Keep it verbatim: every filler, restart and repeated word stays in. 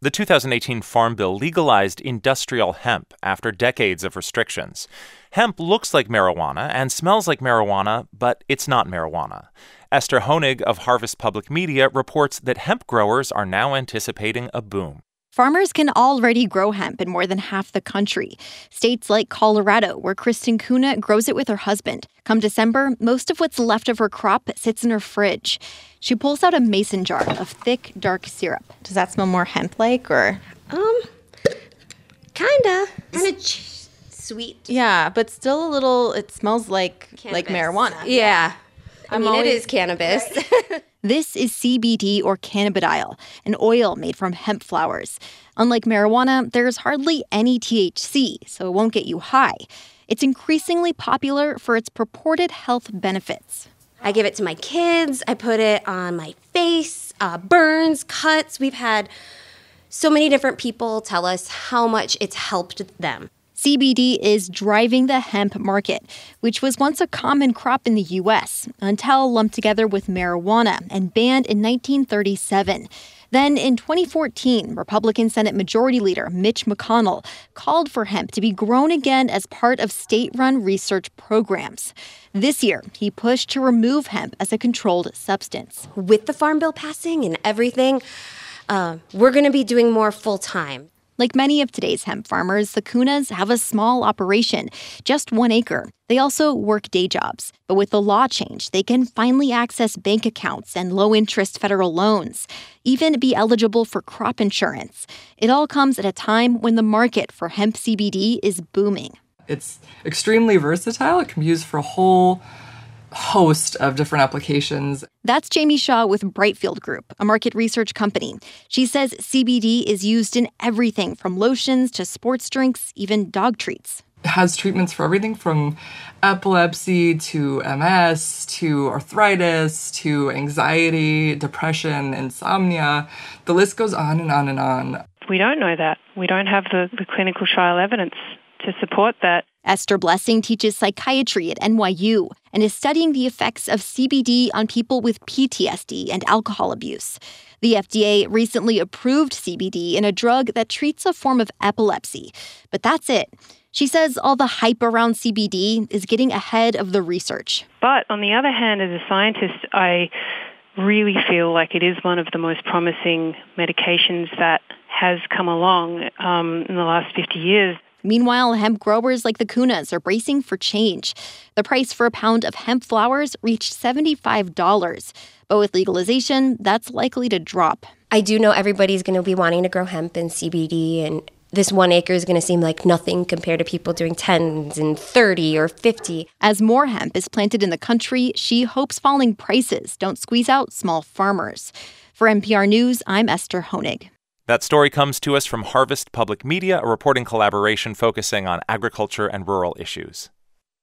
The two thousand eighteen Farm Bill legalized industrial hemp after decades of restrictions. Hemp looks like marijuana and smells like marijuana, but it's not marijuana. Esther Honig of Harvest Public Media reports that hemp growers are now anticipating a boom. Farmers can already grow hemp in more than half the country. States like Colorado, where Kristen Kuna grows it with her husband. Come December, most of what's left of her crop sits in her fridge. She pulls out a mason jar of thick, dark syrup. Does that smell more hemp-like, or? Um, kinda. Kind of ch- sweet. Yeah, but still a little, it smells like, like marijuana. Yeah. I I'm mean, always- it is cannabis. Right. This is C B D, or cannabidiol, an oil made from hemp flowers. Unlike marijuana, there's hardly any T H C, so it won't get you high. It's increasingly popular for its purported health benefits. I give it to my kids. I put it on my face, uh, burns, cuts. We've had so many different people tell us how much it's helped them. C B D is driving the hemp market, which was once a common crop in the U S until lumped together with marijuana and banned in nineteen thirty-seven. Then in twenty fourteen, Republican Senate Majority Leader Mitch McConnell called for hemp to be grown again as part of state-run research programs. This year, he pushed to remove hemp as a controlled substance. With the Farm Bill passing and everything, uh, we're going to be doing more full-time. Like many of today's hemp farmers, the Kunas have a small operation, just one acre. They also work day jobs. But with the law change, they can finally access bank accounts and low-interest federal loans, even be eligible for crop insurance. It all comes at a time when the market for hemp C B D is booming. It's extremely versatile. It can be used for a whole host of different applications. That's Jamie Shaw with Brightfield Group, a market research company. She says C B D is used in everything from lotions to sports drinks, even dog treats. It has treatments for everything from epilepsy to M S to arthritis to anxiety, depression, insomnia. The list goes on and on and on. We don't know that. We don't have the, the clinical trial evidence to support that. Esther Blessing teaches psychiatry at N Y U and is studying the effects of C B D on people with P T S D and alcohol abuse. The F D A recently approved C B D in a drug that treats a form of epilepsy. But that's it. She says all the hype around C B D is getting ahead of the research. But on the other hand, as a scientist, I really feel like it is one of the most promising medications that has come along um, in the last fifty years. Meanwhile, hemp growers like the Kunas are bracing for change. The price for a pound of hemp flowers reached seventy-five dollars. But with legalization, that's likely to drop. I do know everybody's going to be wanting to grow hemp and C B D, and this one acre is going to seem like nothing compared to people doing tens and thirty or fifty. As more hemp is planted in the country, she hopes falling prices don't squeeze out small farmers. For N P R News, I'm Esther Honig. That story comes to us from Harvest Public Media, a reporting collaboration focusing on agriculture and rural issues.